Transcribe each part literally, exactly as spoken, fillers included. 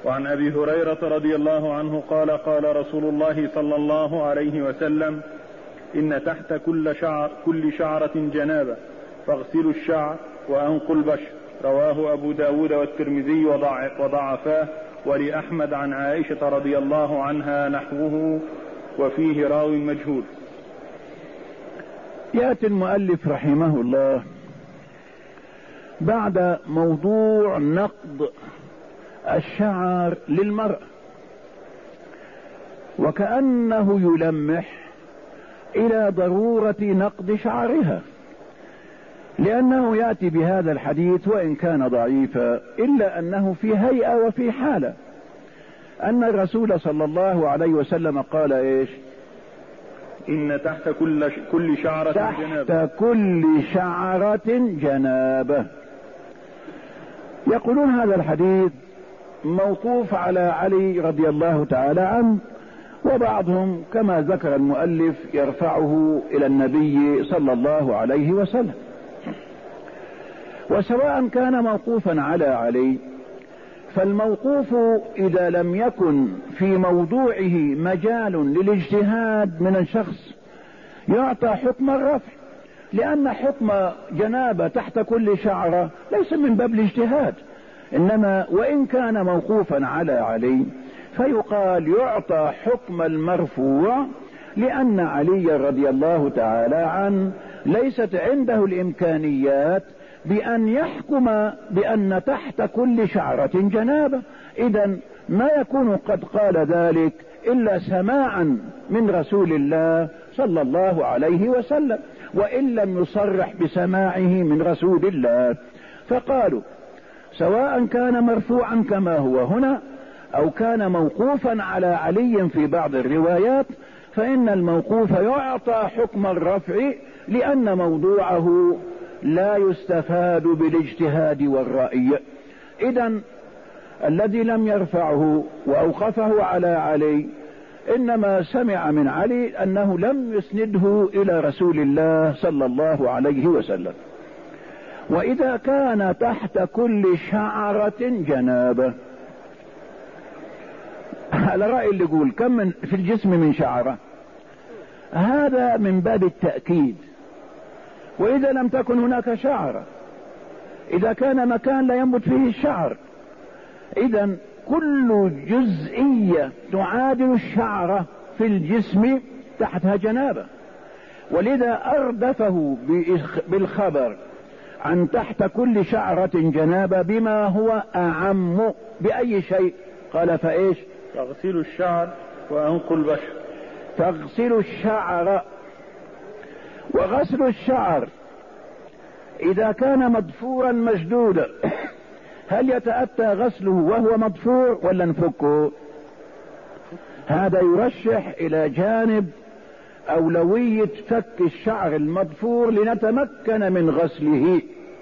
وعن أبي هريرة رضي الله عنه قال قال رسول الله صلى الله عليه وسلم: إن تحت كل شعر كل شعرة جنابة فاغسلوا الشعر وأنقوا البشر. رواه أبو داود والترمذي وضعفاه، ولأحمد عن عائشة رضي الله عنها نحوه وفيه راو مجهول. يأتي المؤلف رحمه الله بعد موضوع نقض الشعر للمرأة، وكأنه يلمح إلى ضرورة نقض شعرها، لأنه يأتي بهذا الحديث وإن كان ضعيفا إلا أنه في هيئة وفي حالة، أن الرسول صلى الله عليه وسلم قال إيش؟ إن تحت كل كل شعرة تحت جنابة. تحت كل شعرة جنابة. يقولون هذا الحديث موقوف على علي رضي الله تعالى عنه، وبعضهم كما ذكر المؤلف يرفعه إلى النبي صلى الله عليه وسلم. وسواء كان موقوفا على علي، فالموقوف إذا لم يكن في موضوعه مجال للاجتهاد من الشخص يعطى حكم الرفع، لأن حكم جنابة تحت كل شعرة ليس من باب الاجتهاد، إنما وإن كان موقوفا على علي فيقال يعطى حكم المرفوع، لأن علي رضي الله تعالى عنه ليست عنده الإمكانيات بأن يحكم بأن تحت كل شعرة جنابة، إذن ما يكون قد قال ذلك إلا سماعا من رسول الله صلى الله عليه وسلم، وإن لم يصرح بسماعه من رسول الله. فقالوا سواء كان مرفوعا كما هو هنا أو كان موقوفا على علي في بعض الروايات، فإن الموقوف يعطى حكم الرفع، لأن موضوعه لا يستفاد بالاجتهاد والرأي. إذن الذي لم يرفعه وأوقفه على علي إنما سمع من علي أنه لم يسنده إلى رسول الله صلى الله عليه وسلم. وإذا كان تحت كل شعرة جنابة، على رأي اللي يقول كم من في الجسم من شعرة، هذا من باب التأكيد. وإذا لم تكن هناك شعرة، إذا كان مكان لا ينبت فيه الشعر، إذن كل جزئية تعادل الشعرة في الجسم تحتها جنابة. ولذا أردفه بالخبر عن تحت كل شعرة جنابة بما هو أعم. بأي شيء؟ قال فإيش؟ تغسل الشعر وأنقوا البشر. تغسل الشعر. وغسل الشعر إذا كان مضفورا مشدودا، هل يتأتى غسله وهو مضفور ولا نفكه؟ هذا يرشح إلى جانب أولوية فك الشعر المضفور لنتمكن من غسله.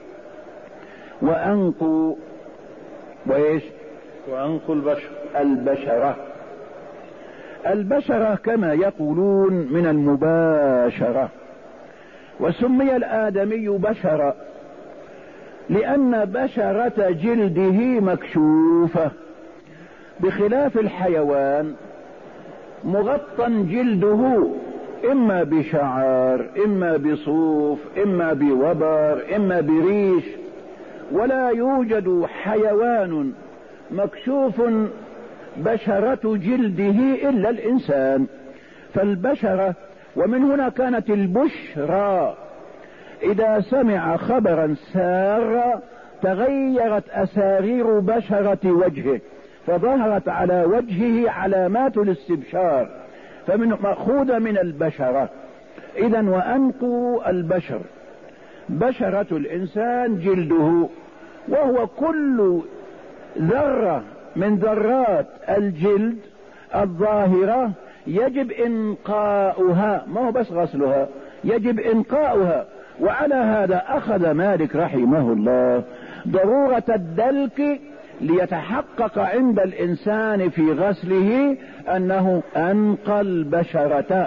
وأنقوا وإيش؟ وأنقوا البشر. البشرة. البشرة كما يقولون من المباشرة، وسمي الآدمي بشرة لأن بشرة جلده مكشوفة، بخلاف الحيوان مغطى جلده إما بشعر إما بصوف إما بوبر إما بريش، ولا يوجد حيوان مكشوف بشرة جلده إلا الإنسان. فالبشرة، ومن هنا كانت البشرى إذا سمع خبرا سارا تغيرت أسارير بشرة وجهه، فظهرت على وجهه علامات الاستبشار، فمن مأخوذة من البشرة. إذن وأنقوا البشر. بشرة الإنسان جلده، وهو كل ذرة من ذرات الجلد الظاهرة يجب إنقاؤها، ما هو بس غسلها، يجب إنقاؤها. وعلى هذا أخذ مالك رحمه الله ضرورة الدلك ليتحقق عند الإنسان في غسله أنه أنقى البشرة.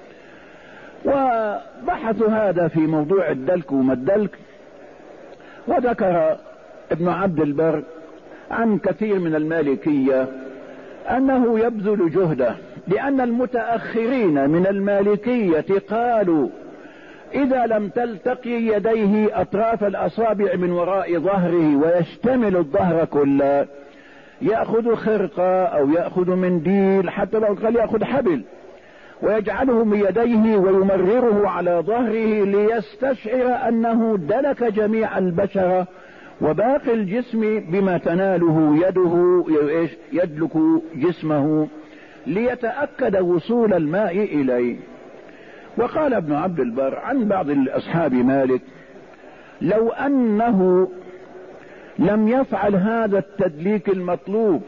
وبحثوا هذا في موضوع الدلك وما الدلك، وذكر ابن عبد البر عن كثير من المالكية أنه يبذل جهده، لأن المتأخرين من المالكية قالوا إذا لم تلتقي يديه أطراف الأصابع من وراء ظهره ويشتمل الظهر كله، يأخذ خرقة أو يأخذ منديل، حتى لو قال يأخذ حبل ويجعله من يديه ويمرره على ظهره ليستشعر أنه دلك جميع البشرة وباقي الجسم بما تناله يده يدلك جسمه، ليتأكد وصول الماء إليه. وقال ابن عبد البر عن بعض أصحاب مالك لو أنه لم يفعل هذا التدليك المطلوب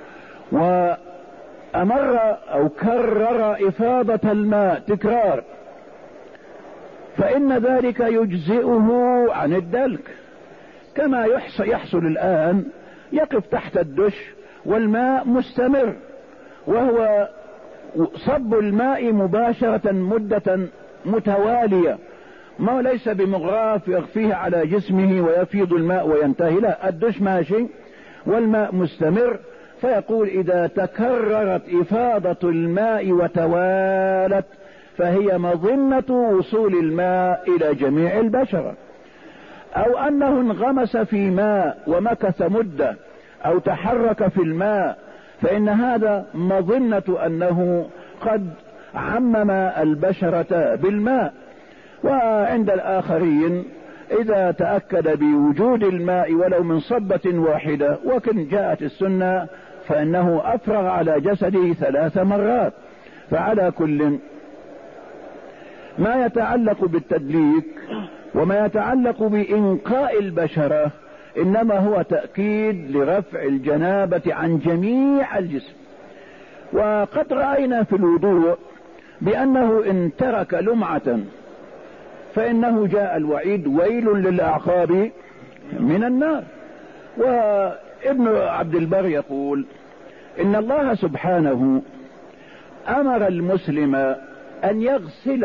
وأمر أو كرر إفاضة الماء تكرار، فإن ذلك يجزئه عن الدلك، كما يحصل الآن يقف تحت الدش والماء مستمر، وهو صب الماء مباشرة مدة متوالية، ما ليس بمغراف يخفيه على جسمه ويفيض الماء وينتهي، لا، الدش ماشي والماء مستمر. فيقول إذا تكررت إفاضة الماء وتوالت فهي مظنة وصول الماء إلى جميع البشرة. أو أنه انغمس في ماء ومكث مدة أو تحرك في الماء، فإن هذا مظنة أنه قد عمم البشرة بالماء. وعند الآخرين إذا تأكد بوجود الماء ولو من صبة واحدة وكن جاءت السنة فإنه أفرغ على جسده ثلاث مرات. فعلى كل ما يتعلق بالتدليك وما يتعلق بإنقاء البشرة إنما هو تأكيد لرفع الجنابة عن جميع الجسم. وقد رأينا في الوضوء بأنه إن ترك لمعة فإنه جاء الوعيد ويل للأعقاب من النار. وابن عبد البر يقول إن الله سبحانه أمر المسلم أن يغسل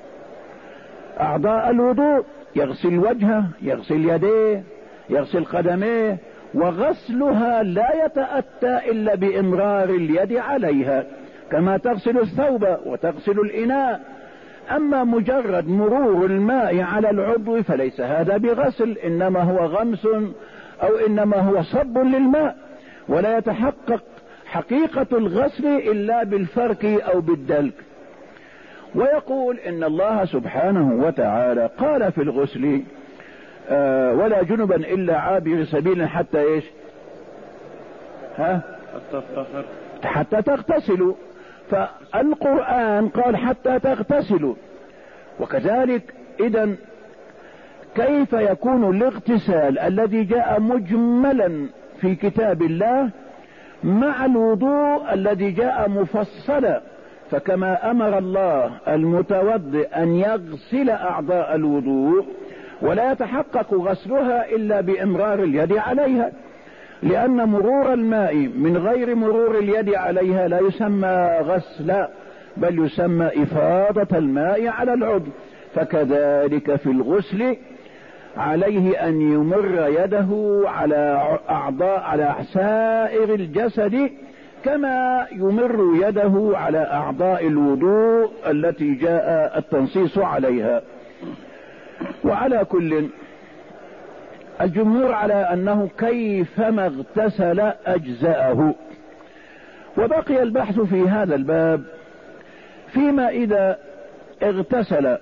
أعضاء الوضوء، يغسل وجهه، يغسل يديه، يغسل قدميه، وغسلها لا يتأتى إلا بإمرار اليد عليها كما تغسل الثوب وتغسل الإناء. أما مجرد مرور الماء على العضو فليس هذا بغسل، إنما هو غمس أو إنما هو صب للماء، ولا يتحقق حقيقة الغسل إلا بالفرك أو بالدلك. ويقول إن الله سبحانه وتعالى قال في الغسل آه ولا جنبا إلا عابر سبيل حتى إيش ها حتى تغتسلوا، فالقرآن قال حتى تغتسلوا. وكذلك إذن كيف يكون الاغتسال الذي جاء مجملا في كتاب الله مع الوضوء الذي جاء مفصلا؟ فكما أمر الله المتوضئ أن يغسل أعضاء الوضوء ولا يتحقق غسلها إلا بإمرار اليد عليها، لأن مرور الماء من غير مرور اليد عليها لا يسمى غسلا بل يسمى إفاضة الماء على العضو. فكذلك في الغسل عليه أن يمر يده على أعضاء على سائر الجسد كما يمر يده على أعضاء الوضوء التي جاء التنصيص عليها. وعلى كل الجمهور على أنه كيفما اغتسل أجزأه. وبقي البحث في هذا الباب فيما إذا اغتسل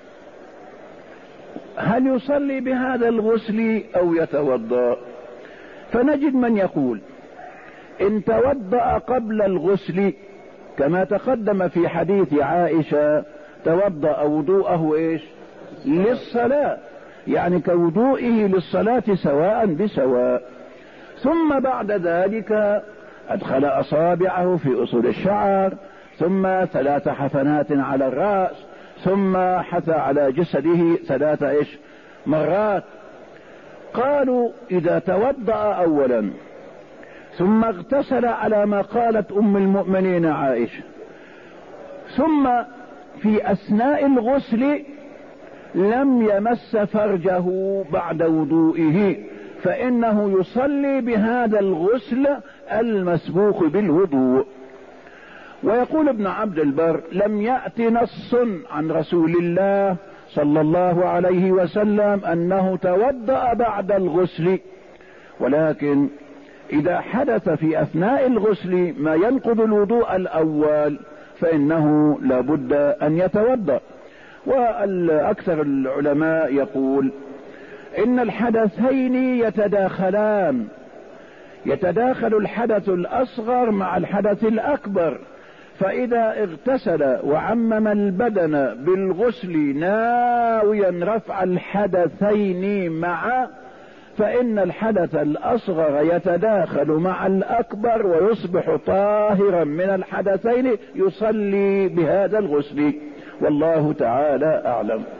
هل يصلي بهذا الغسل أو يتوضأ؟ فنجد من يقول إن توضأ قبل الغسل كما تقدم في حديث عائشة توضأ وضوءه إيش للصلاة، يعني كوضوئه للصلاة سواء بسواء، ثم بعد ذلك أدخل أصابعه في أصول الشعر، ثم ثلاث حفنات على الرأس، ثم حثى على جسده ثلاث إيش مرات. قالوا إذا توضأ أولا ثم اغتسل على ما قالت أم المؤمنين عائشة، ثم في أثناء الغسل لم يمس فرجه بعد وضوئه فإنه يصلي بهذا الغسل المسبوق بالوضوء. ويقول ابن عبد البر: لم يأت نص عن رسول الله صلى الله عليه وسلم أنه توضأ بعد الغسل، ولكن إذا حدث في أثناء الغسل ما ينقض الوضوء الأول فإنه لابد أن يتوضأ. والأكثر العلماء يقول إن الحدثين يتداخلان، يتداخل الحدث الأصغر مع الحدث الأكبر، فإذا اغتسل وعمم البدن بالغسل ناويا رفع الحدثين معا فإن الحدث الأصغر يتداخل مع الأكبر ويصبح طاهرا من الحدثين، يصلي بهذا الغسل. والله تعالى أعلم.